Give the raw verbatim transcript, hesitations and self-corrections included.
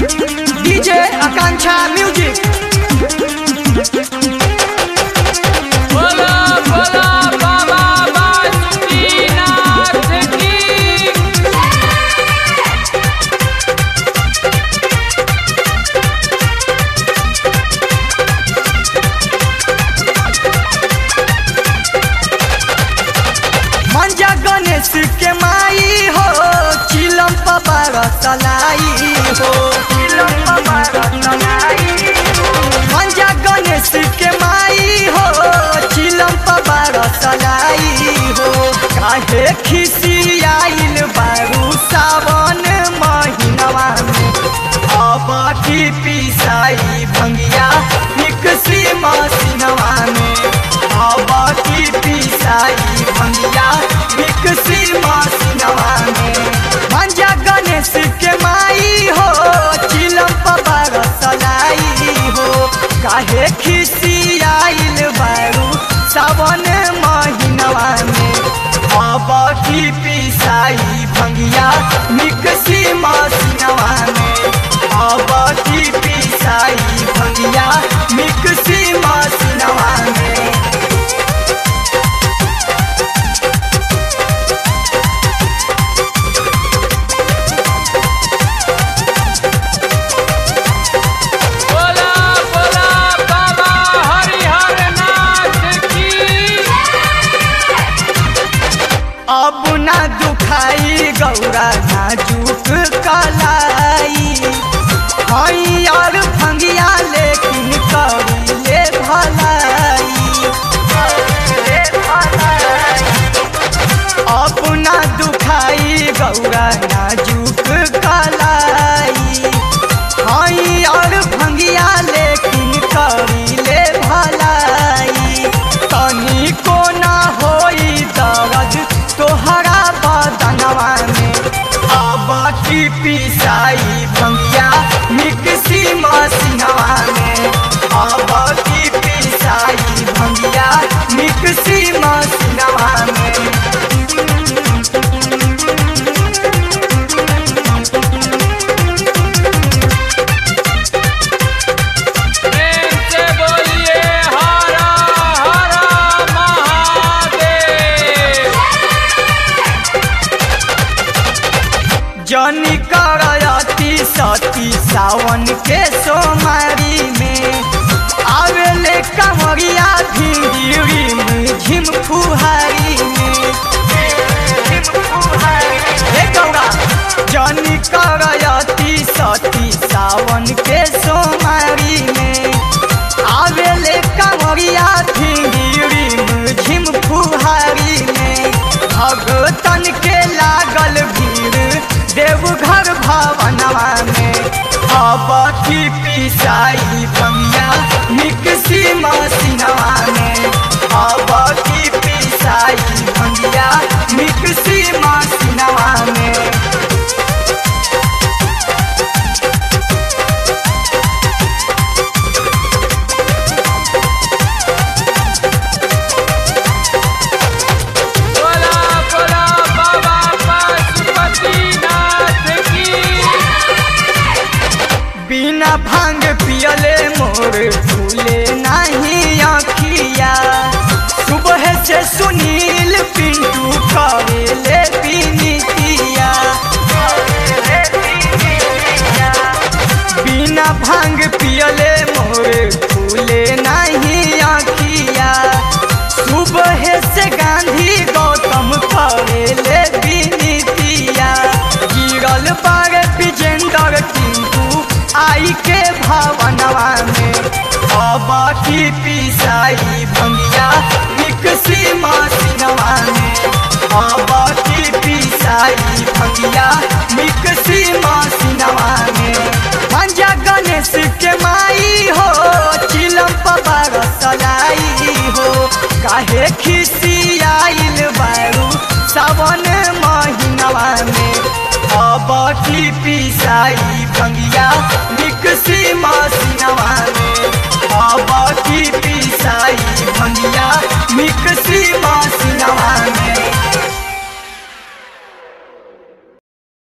DJ आकांक्षा music. बोला बोला बाबा बासुकीनाथ की। मंजा गणेश के माई हो चिलम पबार तलाई हो। मंजा गणेश के माई हो चिलम पबार तलाई हो। काहे खिसियाइल बारू सावन महीनवा में अब की पिसाई भंगिया निकसी मसीनवा में। अब की पिसाई भंगिया निकसी मसीनवा में। मंजा गणेश के माई हो चिलम पबार तलाई हो। काहे खिसियाइल बारू सावन महीनवा में अब की पिसाई भंगिया निकसी मसीनवा में। अब की पिसाई भंगिया निकसी मसीनवा में। बोला बोला बाबा हरिहरनाथ की। अब ना दुखाई गौरा नाजुक कलाई हई और भंगिया लेकिन करीले भलाई। अब ना दुखाई गौरा नाजुक कलाई हई और भंगिया लेकिन करीले भलाई। तनी को ना होई दर्द तोहरा बदनवा में अब की पिसाई भंगिया मिक्सी मसीनवा में। अब की पिसाई भंगिया मिक्सी मसीनवा में। प्रेम से बोलिए हर हर महादेव। जनी करती सती सावन के सोमारी में आवेले कमरिया भिंडी झिम फुहारी में। हे गौरा जनी करती सती सावन के सोमारी में आवेले कमरिया भिंडी झिम फुहारी में। भगतन के लागल भीड़ देवघर भवनवा में अब की पिसाई भंगिया मिक्सी मसीनवा में। अब की पिसाई भंगिया मिक्सी मसीनवा में। बोला बोला बाबा बासुकीनाथ की। बिना भांग पियले मोर फूले नहीं अखिया। सुबह से सुनील पिंटू करेले पीनितिया। बिना भांग पियले मोर फूले नहीं अखिया। सुबह से गांधी गौतम करेले पीनितिया। गिरल बारे विजेंदर टिंकू आई के भवनवा में अब की पिसाई भंगिया मिक्सी मसीनवा में। अब की पिसाई भंगिया मिक्सी मसीनवा में। मंजा गणेश के माई हो चिलम पबार तलाई हो। काहे खिसियाइल बारू सावन महीनवा में अब की पिसाई भंगिया मिक्सी मसीनवा में। अब की पिसाई भंगिया मिक्सी मसीनवा में।